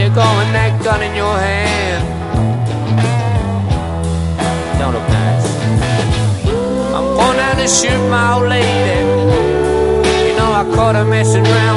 you go with that gun in your hand. Don't look nice. I'm going out to shoot my old lady. You know I caught her messing around